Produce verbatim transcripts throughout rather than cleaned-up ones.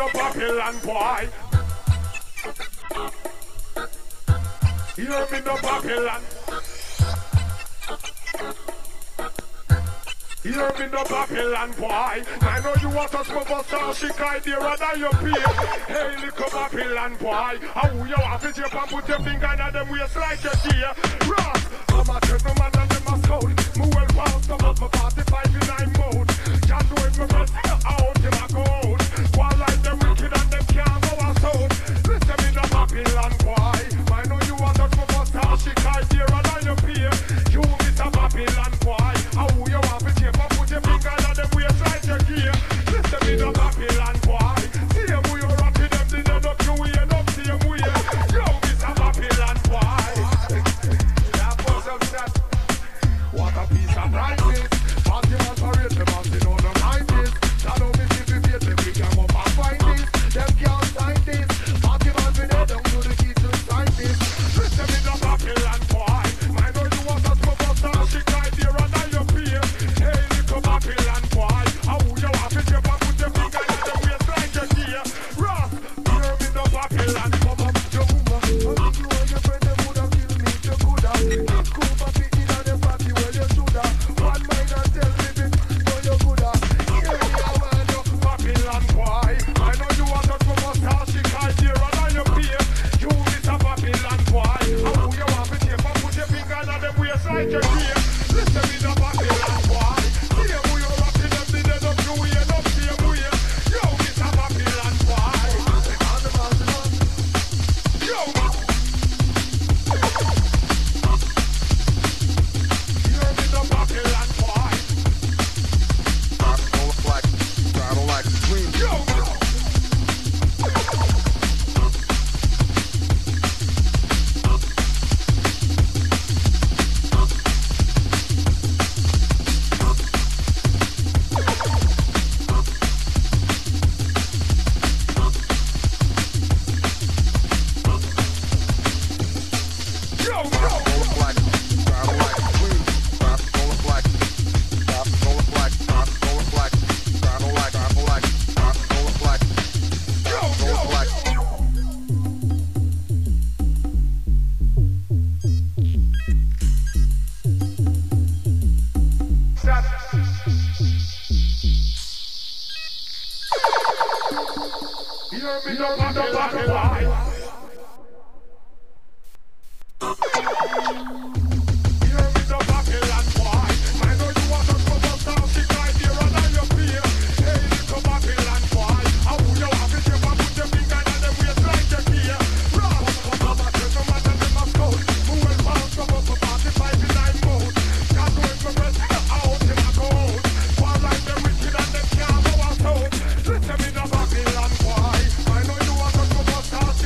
Babylon boy. Hear me no Babylon. Hear me no Babylon boy. I know you want to smoke a star, she can't hear than your peer. Hey, little Babylon boy. How you have it up and put your finger in them waist like a deer. Ross, I'm a gentleman and them a scout. Me well bound to up my forty-five in nine mode. Can't do it, my friends, out in my cold. While like them wicked and them can't go a sound. Listen me no Babylon boy. I know you want to smoke a star, she can't hear than your peer. You Mister Babylon boy. How you have it up and put your finger in them waist like a deer. Listen me no Babylon boy. See them who you rock with them, they don't know you way enough, see them way. Yo, Mister Babylon boy. That was upset. What a piece of brightness. Party man parade, them as they know the mind is. Shadow me see me face, we can go and find this. Them can't sign this. Party man with them, don't do the key to sign this. Listen me no Babylon boy. I know you want to smoke a star, she cried here under your peer. Hey, little Babylon boy. How you have it up and put your finger in the waist like a deer. Ross, hear me no Babylon. Come up, your woman. I think you and your friend, them would have killed me, you could have. It's cool, but picking on the party, well, you should have. One mind and tell me this, so you could have. Hear me, I want you, Babylon boy. I know you want to smoke a star, she cried here under your peer. You Mister Babylon boy. How you have it up and put your finger in the waist like a deer. Listen me no Babylon boy. See them who you rock with them, they don't know you way enough, see them way. Yo, Mister Babylon boy. On the Babylon. Yo. Hear me no Babylon boy. I don't like, I don't like dream. Yo. Yo, yo. Don't like, I don't like dream. I don't like, I don't like, I don't like, I don't like, I don't like, I don't like, Yo, I yo. don't like. Stop. Hear me no Babylon boy. Hear me no Babylon boy. I know you want to smoke a star, she cried here under your peer. Hey, little Babylon boy. How you have it up and put your finger in them waist like a deer. Ross, I'm a gentleman and them a scout. Who will bounce from up a forty-five in nine mode. Can't do it for rest, out in a cold. While like them wicked and them can't go a sound. Listen me no Babylon boy. I know you want to smoke a star,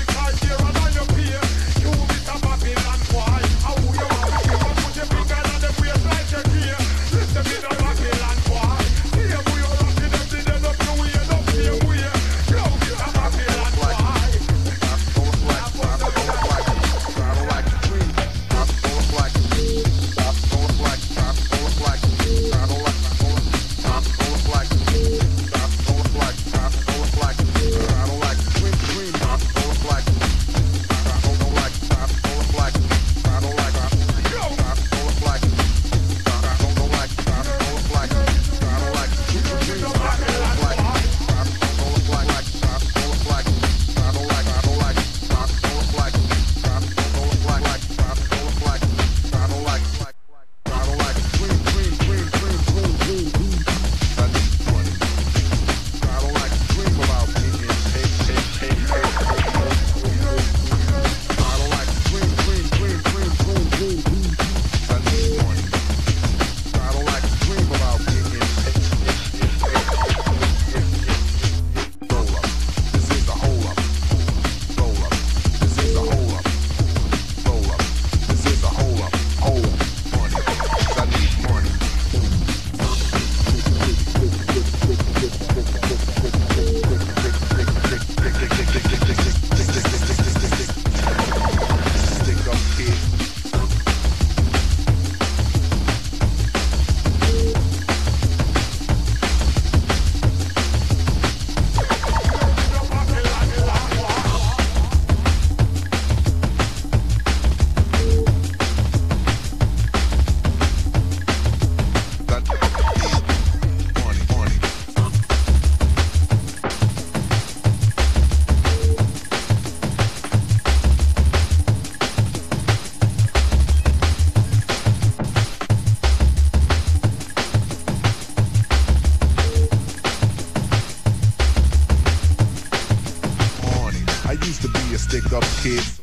you stick up kids.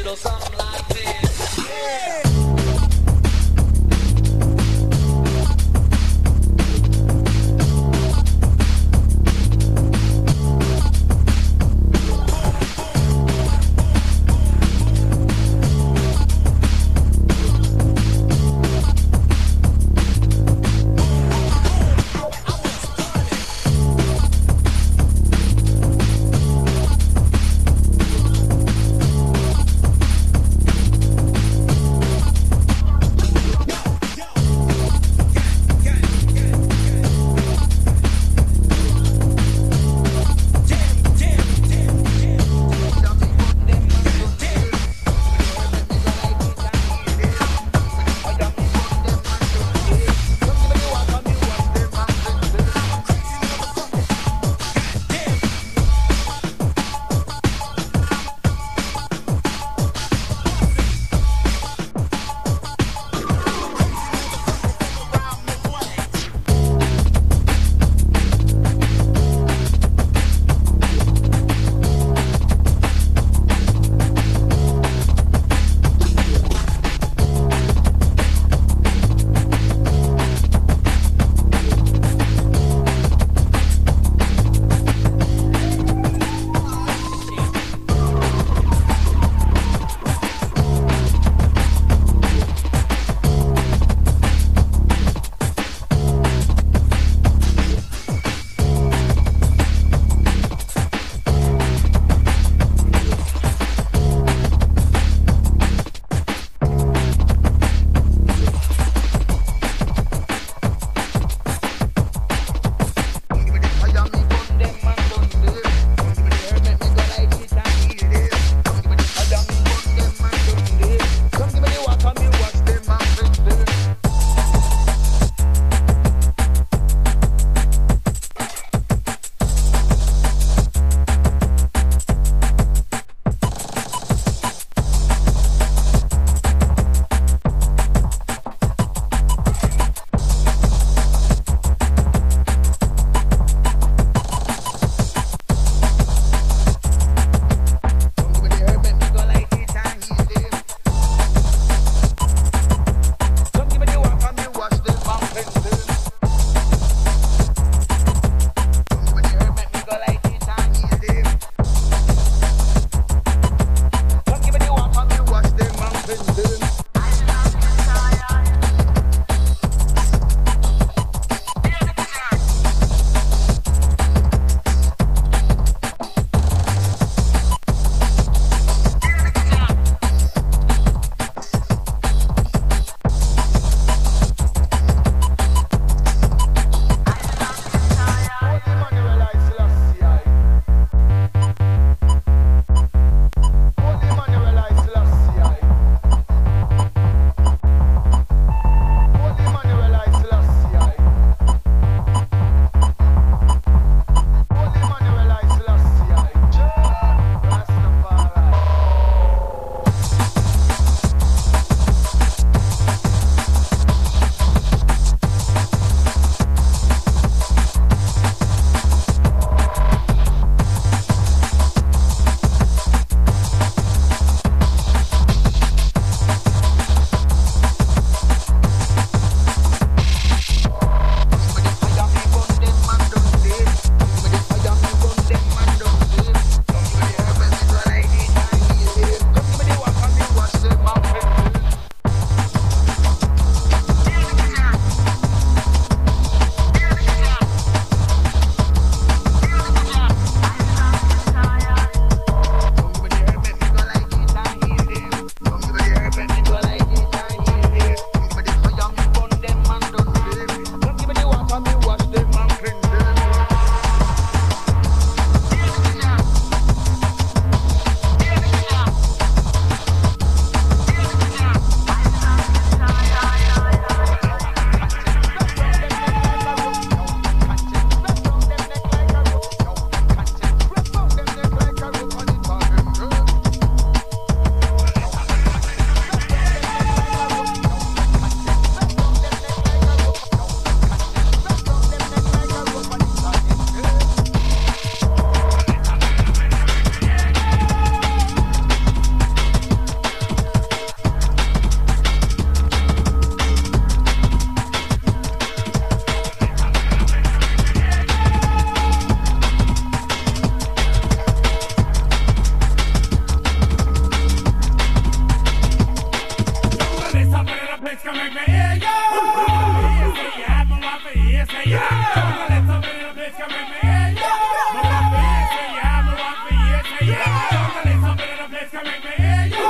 little something like this. Yeah.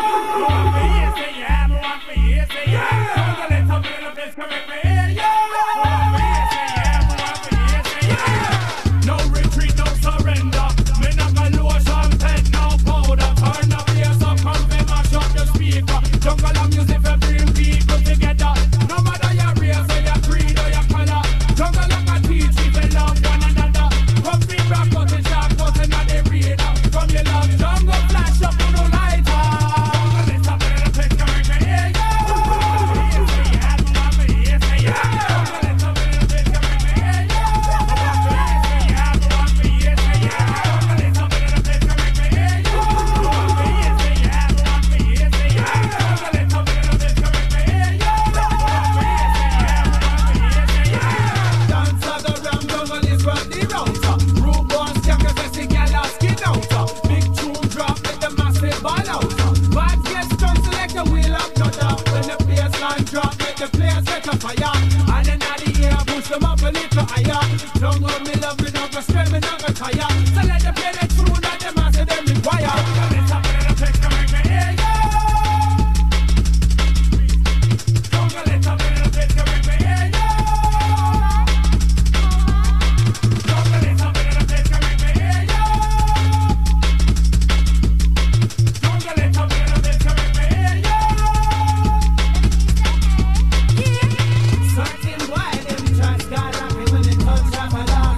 Certain boy, them just got happy when it touch Rafala.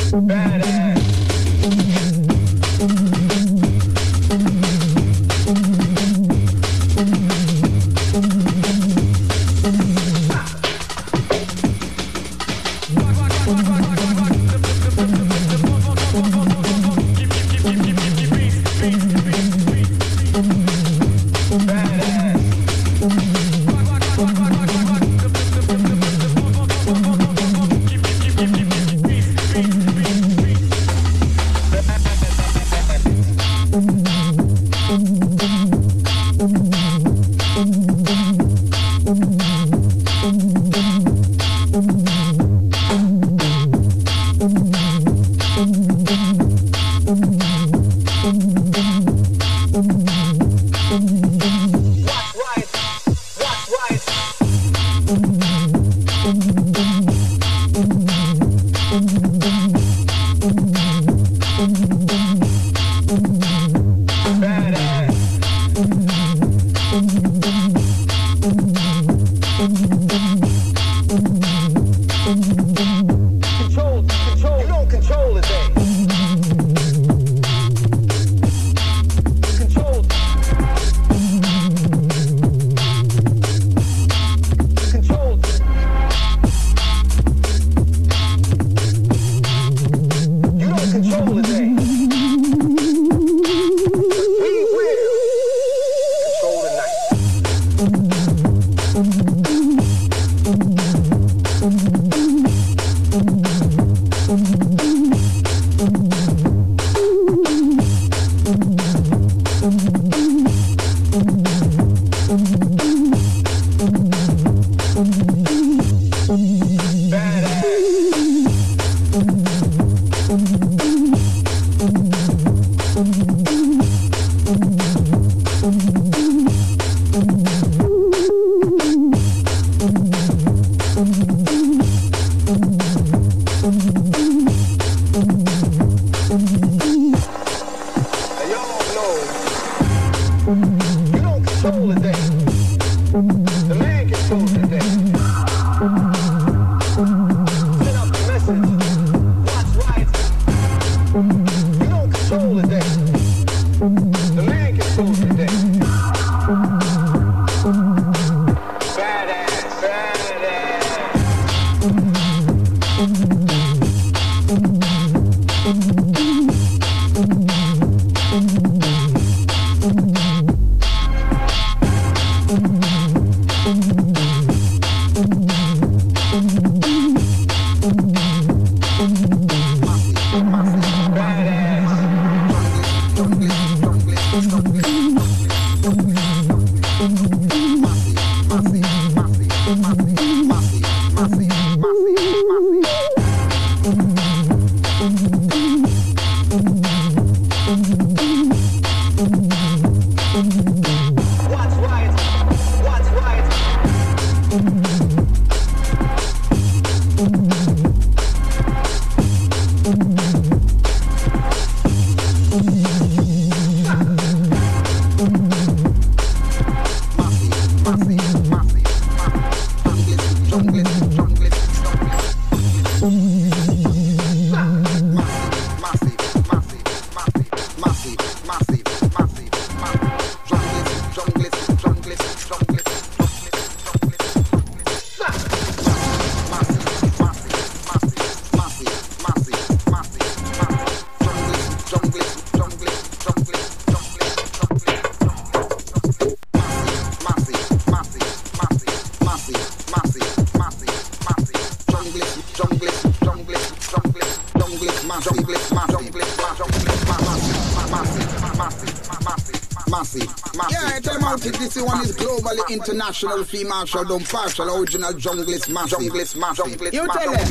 International female show, don't partial, original junglist, massive, junglist, massive. You tell them.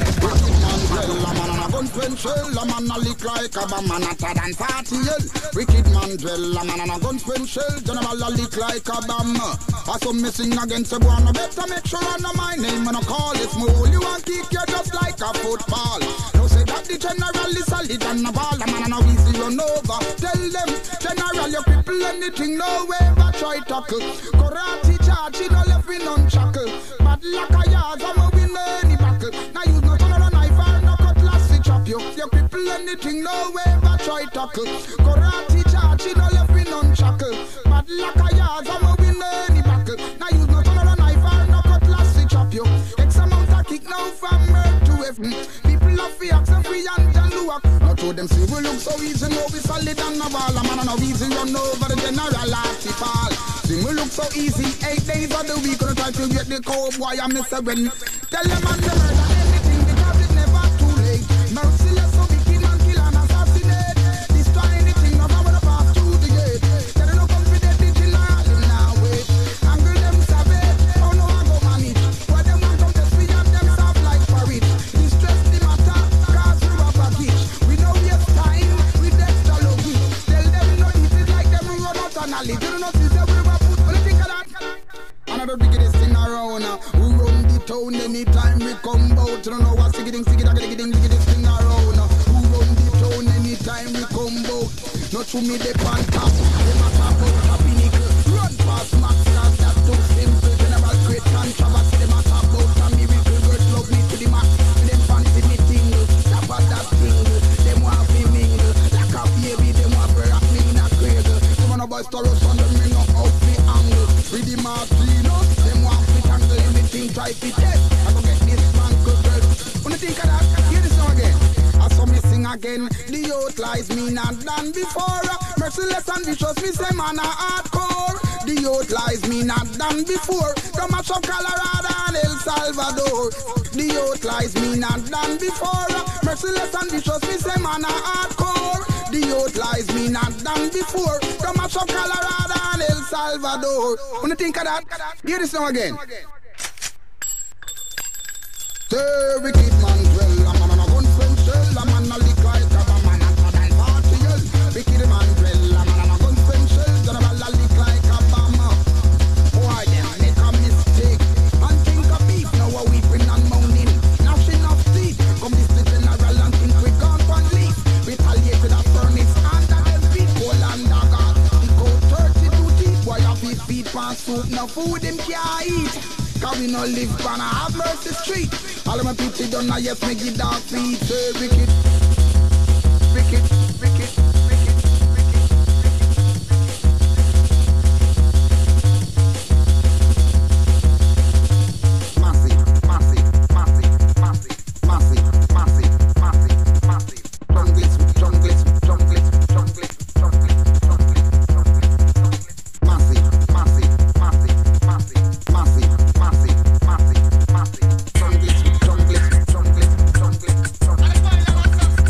A gun pen shell, a man a lick like a bomb, man hotter than forty L. Wicked man dwell, a man and a gun pen shell, general a lick like a bomb. I saw me sing against the one, I better make sure I know my name and I call it small. You want kick you just like a football. No say that the general is solid and a ball, a man and a easy run over. Tell them, general, your people anything, no way but try tackle. Karate charge, she don't left me non-shackle. Bad like a yard, I'm a win any battle. Now use no turn on a knife or no cutlass to chop you. Give your people anything, no way but try tackle. Karate charge, you know left me non-shackle. Bad luck a yards, I'm a winner any buckle. Now use no ton of a knife or no cutlass to chop you. X amount of kick now from earth to heaven. People of fear, and free and can do up. Not to them see we look so easy, no we solid and no ball. A man and no easy run over the general article. See we look so easy, eight days of the week. Gonna try to get the cowboy and miss a win. Tell them man to murder anything because it's never too late. Merciless so we kill and kill and assassinate. Destroy anything, no power to pass through the gate. Tell them no come for the digital, them now wait. Angle them savage, oh no I go manage. Why them want come test me and them soft like porridge. Distress the matter, cause we have a package. We know we have time, we extra luggage. Tell them no eat it like them run out and a live. You don't know see say we have put, what do you think of that? Another biggest thing around, uh, who run the town anytime we come out. You don't know what's sigging, sigging, sigging, sigging, this thing around. Uh, who run the town anytime we come out. Not to me, they pan top. They must have out a pinnacle. Run past Max, cause that's too simple. General great controversy. They must have out a miracle. Words love me to the max. Them fancy me tingle. Tap at that tingle. Them want me mingle. Like a baby, them want to rock me in a cradle. Some of the boys to rush on them, me no out me angle. With the Martino, them want to tangle anything, try to test. I go get this man good girl. When you think of that, hear this song again. I saw me sing again. The youth lies me not done before. Merciless and vicious, me say man a hardcore. The youth lies me not done before. From a shop Colorado and El Salvador. The youth lies me not done before. Merciless and vicious, me say man a hardcore. The youth lies me not done before. From a shop Colorado and El Salvador. When you think of that, hear this song again. Say wicked man dwell, a man on a gun friend shell, a man a lick like a man a than party yell. Wicked man dwell, a man on a gun friend shell, a man a lick like a bama. Why them make a mistake and think of beef, now a weeping and moaning, gnashing of teeth. Come this the general and think we gone from leaf. Retaliate with a furnace under them feet, coal and dagger. The cold thirty-two teeth, boy a feet feet pan soup, no food him can't eat. Cause we no live on a have mercy street. All of my people done now, yes, make it dark feet. Say wicked, wicked, wicked, wicked, Massive, massive, massive, massive, massive, massive, massive, massive. Junglist, junglist, junglist, junglist, junglist, junglist, junglist. Massive, massive, massive, massive, massive. Massive, massive, massive, junglist, junglist, junglist, junglist, junglist.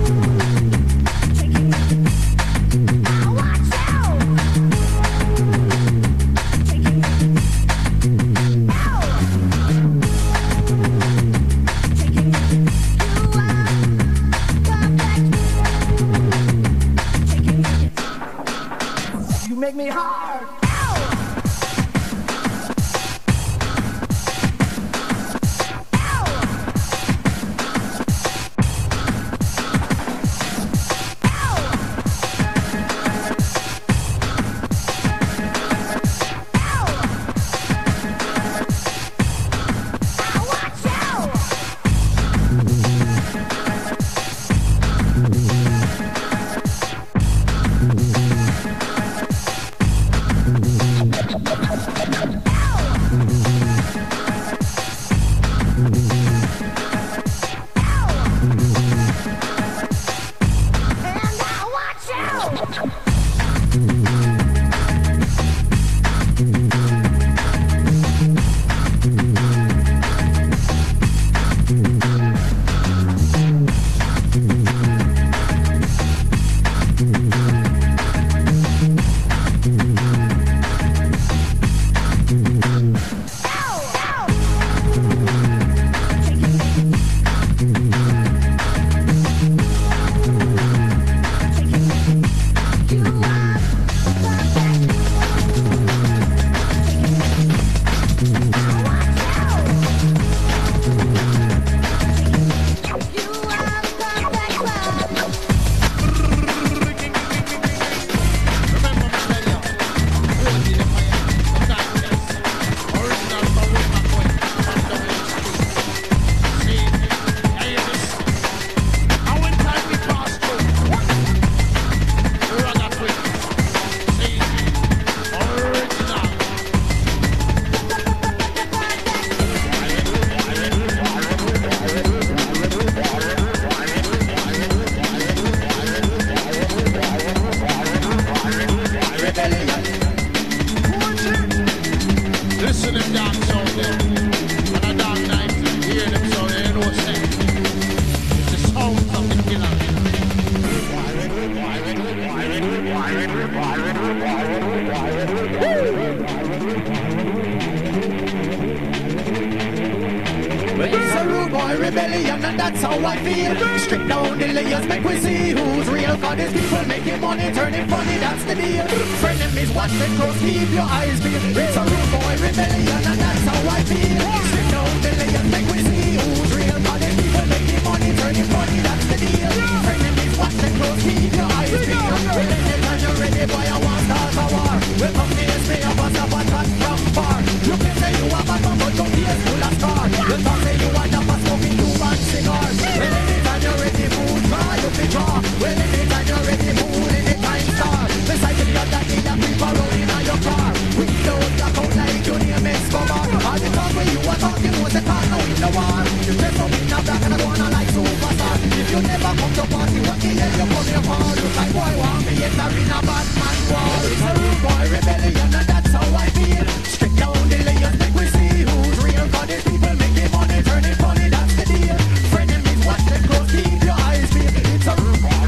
rebellion, and that's how I feel. Strip down the layers, make we see who's real. Cause these people making money, turning funny, that's the deal. Frenemies, watch them cross, keep your eyes peeled. It's a rude boy rebellion, and that's how I feel. Strip down the layers, make we see who's real. Cause these people making money, turning funny, that's the deal. Frenemies, watch them cross, keep your eyes peeled. Well, anytime you're ready, boy, I want start a war. Well, come to this way, I want to attack from far. You can say you are bad, but your tears full of scars. You talk say you are the fast smoking two man cigars. Well, anytime you're ready, food, try you can draw. Well, anytime you're ready, food, anytime star. Beside the blood that need a people rolling on your car. Windows black out like your name is Escobar. All the talk when you are talking was a car, now in the war. You dress up in a black and I wanna like superstar. If you never come to party, what the hell you come here for? You like boy, want me in a bad man war. It's a rude boy rebellion, and that's how I feel. Strip down the layers, make we see who's real. Cause these people making money, turning funny, that's the deal. Frenemies, watch them close, keep your eyes peeled. It's a rude boy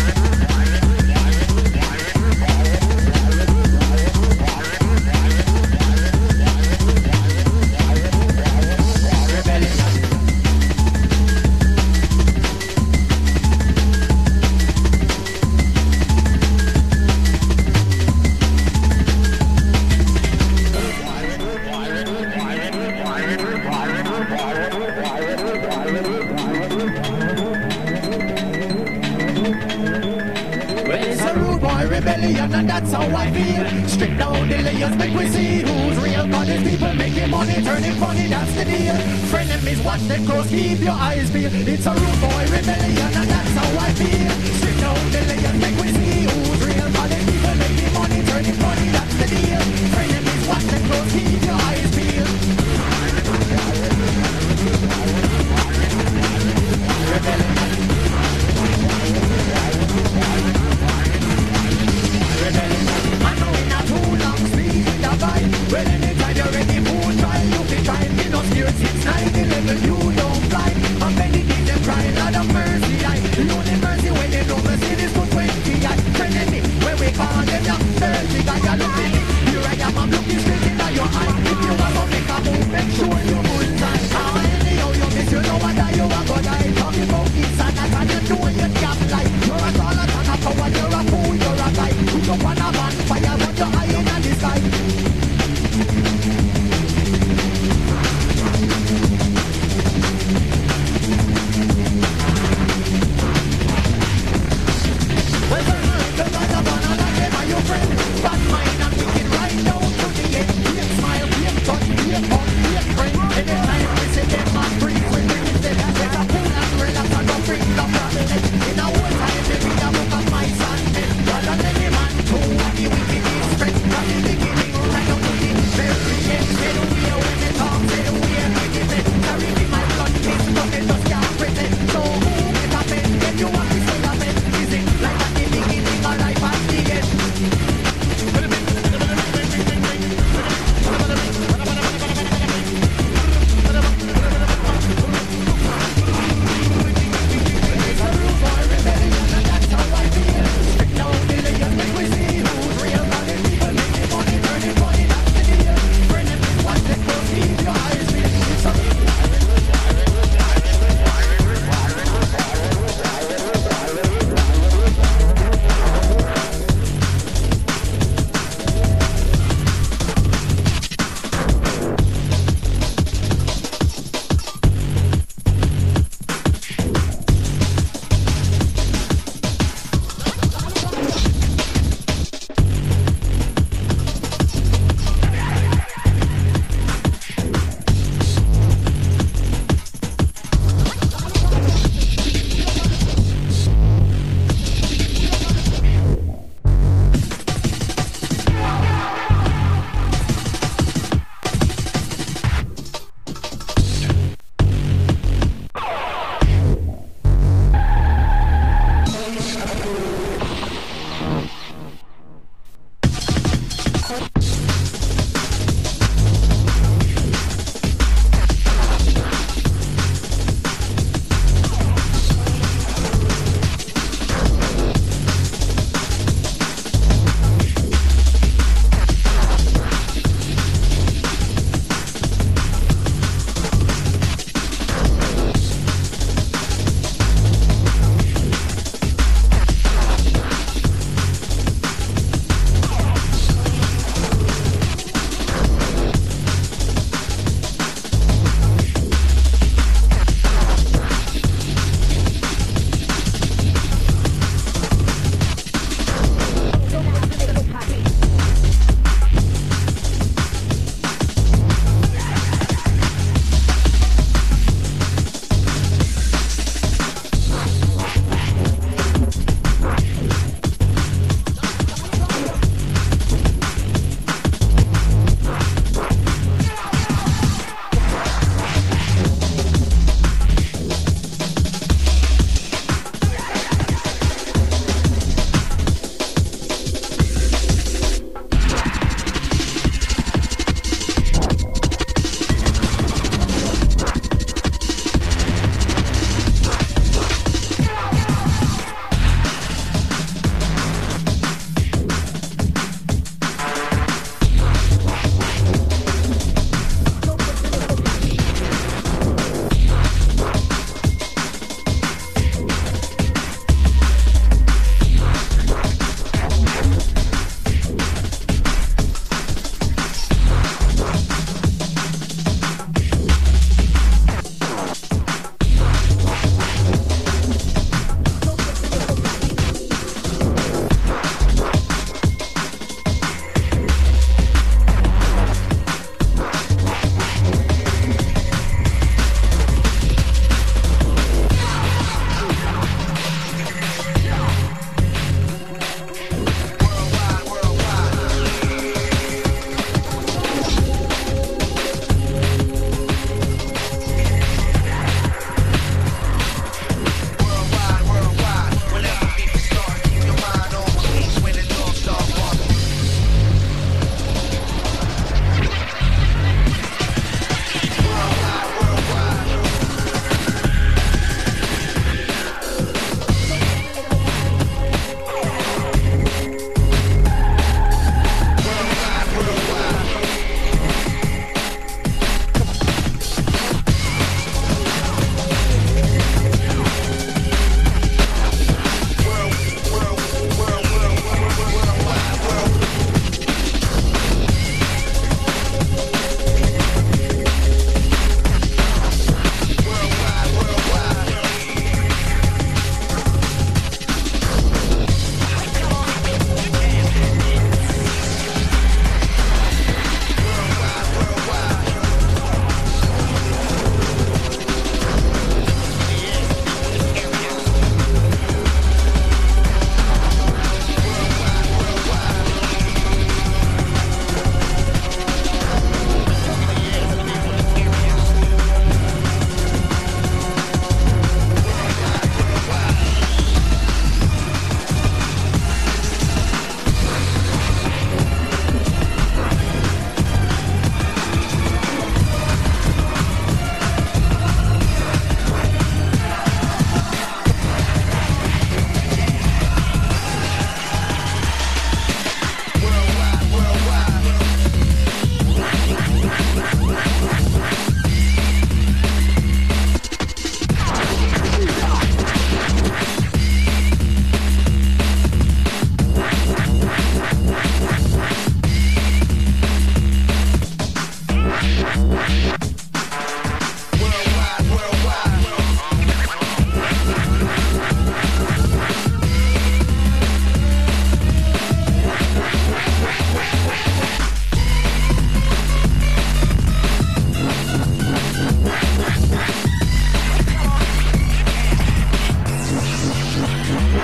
rebellion, and that's how I feel. Strip down the layers, make we see who's real. Cause these people making money, turning funny, that's the deal. Frenemies, watch them close, keep your eyes peeled. It's a rude boy rebellion, and that's how I feel. Strip down the layers, make we see who's real. Cause these people making money, turning funny, that's the deal. Frenemies, watch them close, keep your eyes peeled. Rebellion. I know in a too long sleep with a vibe. Well, anytime you're ready, food try. You can try and be no scared. Six, nine, eleven, you don't fly. I'm ready to them crying out of mercy.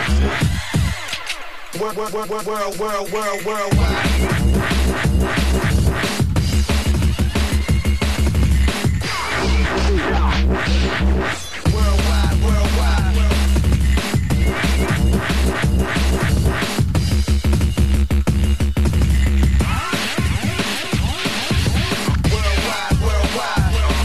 World, world, world, world, world, world, world, worldwide. Worldwide, worldwide. Worldwide, worldwide.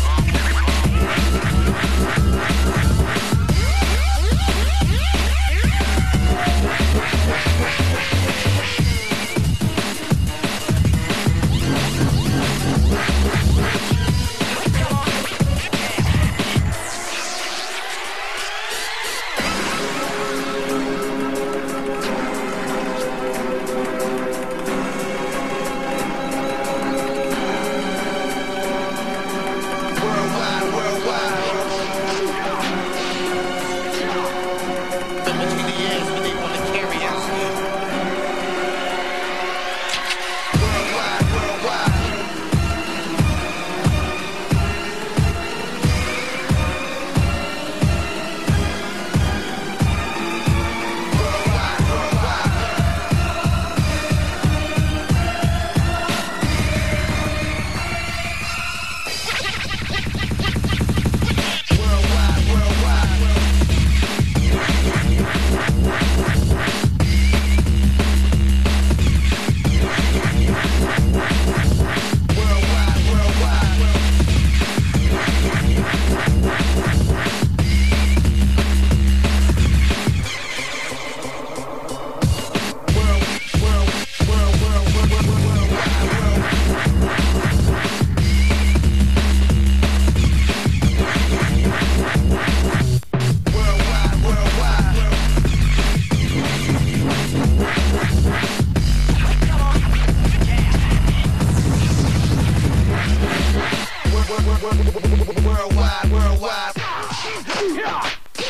Worldwide, worldwide. Yeah.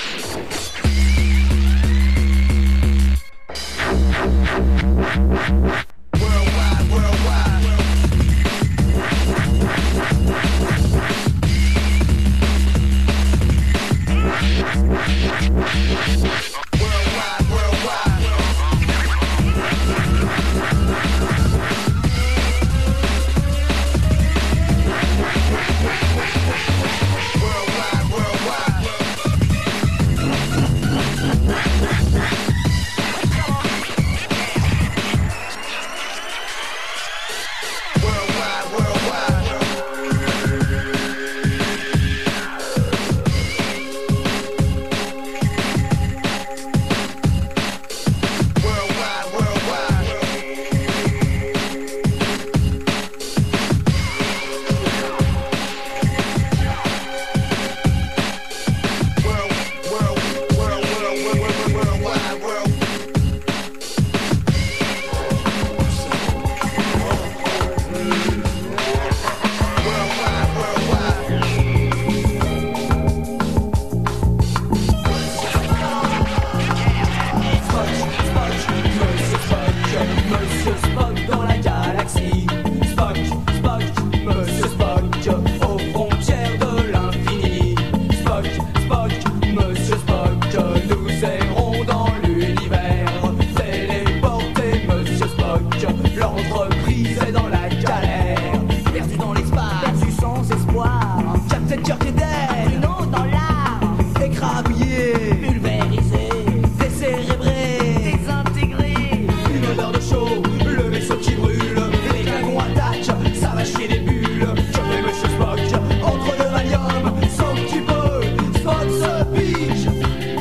Worldwide, worldwide. Worldwide, worldwide.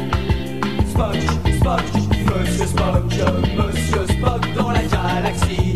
Monsieur Spock dans la galaxie.